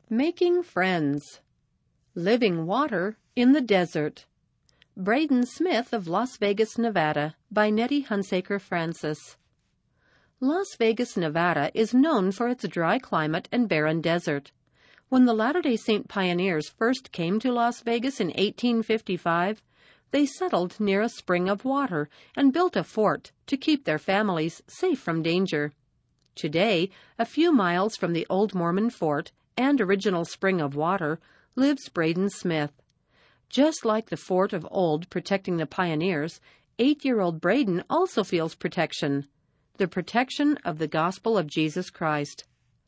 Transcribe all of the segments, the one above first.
Making Friends. Living Water in the Desert. Braden Smith of Las Vegas, Nevada, by Nettie Hunsaker Francis. Las Vegas, Nevada is known for its dry climate and barren desert. When the Latter-day Saint pioneers first came to Las Vegas in 1855, they settled near a spring of water and built a fort to keep their families safe from danger. Today, a few miles from the old Mormon fort and original spring of water, lives Braden Smith. Just like the fort of old protecting the pioneers, 8-year-old Braden also feels protection, the protection of the gospel of Jesus Christ.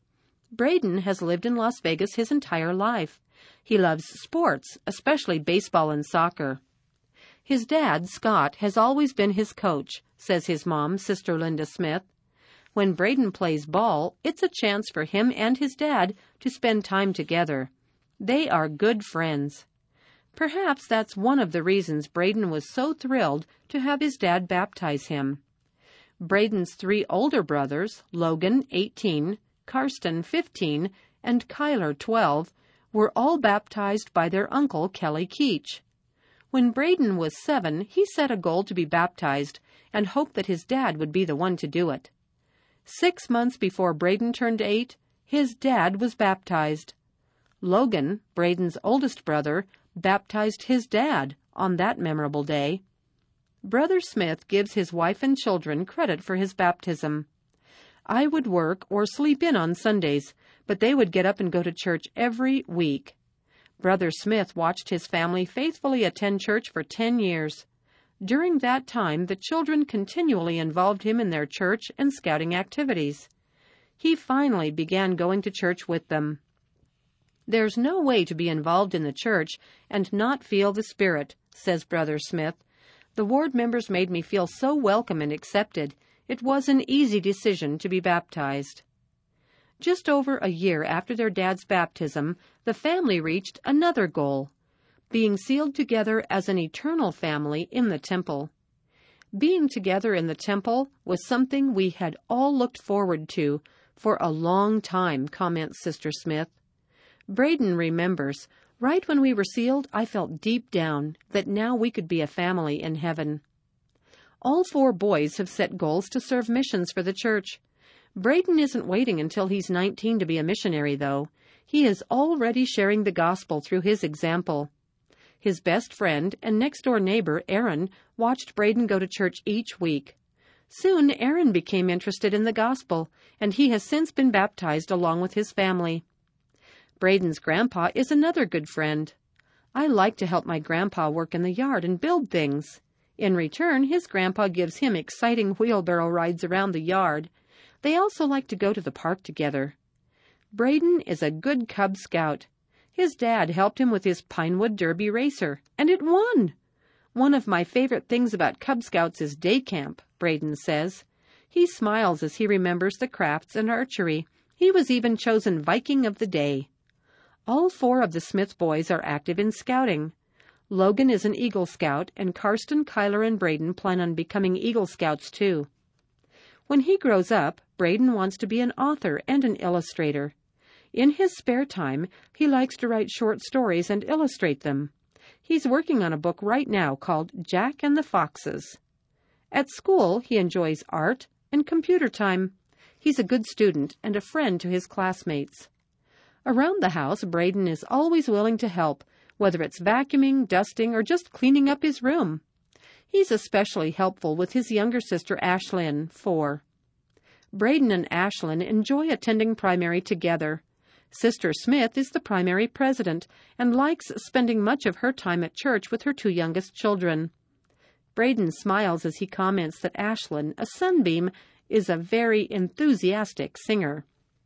Braden has lived in Las Vegas his entire life. He loves sports, especially baseball and soccer. His dad, Scott, has always been his coach, says his mom, Sister Linda Smith. When Braden plays ball, it's a chance for him and his dad to spend time together. They are good friends. Perhaps that's one of the reasons Braden was so thrilled to have his dad baptize him. Braden's 3 older brothers, Logan, 18, Karsten, 15, and Kyler, 12, were all baptized by their uncle, Kelly Keach. When Braden was 7, he set a goal to be baptized and hoped that his dad would be the one to do it. 6 months before Braden turned 8, his dad was baptized. Logan, Braden's oldest brother, baptized his dad on that memorable day. Brother Smith gives his wife and children credit for his baptism. I would work or sleep in on Sundays, but they would get up and go to church every week. Brother Smith watched his family faithfully attend church for 10 years. During that time, the children continually involved him in their church and scouting activities. He finally began going to church with them. There's no way to be involved in the church and not feel the Spirit, says Brother Smith. The ward members made me feel so welcome and accepted. It was an easy decision to be baptized. Just over a year after their dad's baptism, the family reached another goal: being sealed together as an eternal family in the temple. Being together in the temple was something we had all looked forward to for a long time, comments Sister Smith. Braden remembers, right when we were sealed, I felt deep down that now we could be a family in heaven. All 4 boys have set goals to serve missions for the church. Braden isn't waiting until he's 19 to be a missionary, though. He is already sharing the gospel through his example. His best friend and next-door neighbor, Aaron, watched Braden go to church each week. Soon, Aaron became interested in the gospel, and he has since been baptized along with his family. Braden's grandpa is another good friend. I like to help my grandpa work in the yard and build things. In return, his grandpa gives him exciting wheelbarrow rides around the yard. They also like to go to the park together. Braden is a good Cub Scout. His dad helped him with his Pinewood Derby racer, and it won. One of my favorite things about Cub Scouts is day camp, Braden says. He smiles as he remembers the crafts and archery. He was even chosen Viking of the Day. All 4 of the Smith boys are active in scouting. Logan is an Eagle Scout, and Karsten, Kyler, and Braden plan on becoming Eagle Scouts too. When he grows up, Braden wants to be an author and an illustrator. In his spare time, he likes to write short stories and illustrate them. He's working on a book right now called Jack and the Foxes. At school, he enjoys art and computer time. He's a good student and a friend to his classmates. Around the house, Braden is always willing to help, whether it's vacuuming, dusting, or just cleaning up his room. He's especially helpful with his younger sister, Ashlyn, 4. Braden and Ashlyn enjoy attending primary together. Sister Smith is the primary president and likes spending much of her time at church with her 2 youngest children. Braden smiles as he comments that Ashlyn, a sunbeam, is a very enthusiastic singer.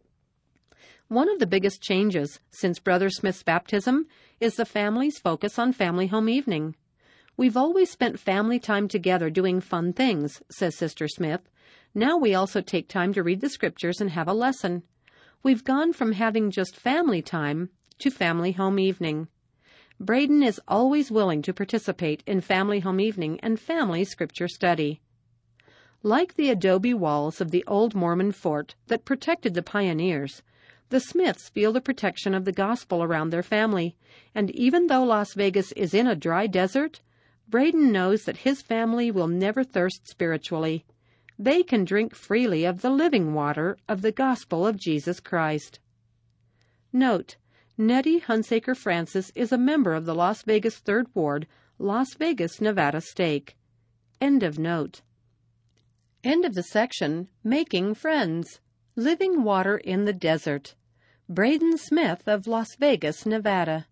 One of the biggest changes since Brother Smith's baptism is the family's focus on family home evening. We've always spent family time together doing fun things, says Sister Smith. Now we also take time to read the scriptures and have a lesson. We've gone from having just family time to family home evening. Braden is always willing to participate in family home evening and family scripture study. Like the adobe walls of the old Mormon fort that protected the pioneers, The Smiths feel the protection of the gospel around their family, and even though Las Vegas is in a dry desert, Braden knows that his family will never thirst spiritually. They can drink freely of the living water of the gospel of Jesus Christ. Note: Nettie Hunsaker Francis is a member of the Las Vegas 3rd Ward, Las Vegas, Nevada Stake. End of note. End of the section, Making Friends. Living Water in the Desert. Braden Smith of Las Vegas, Nevada.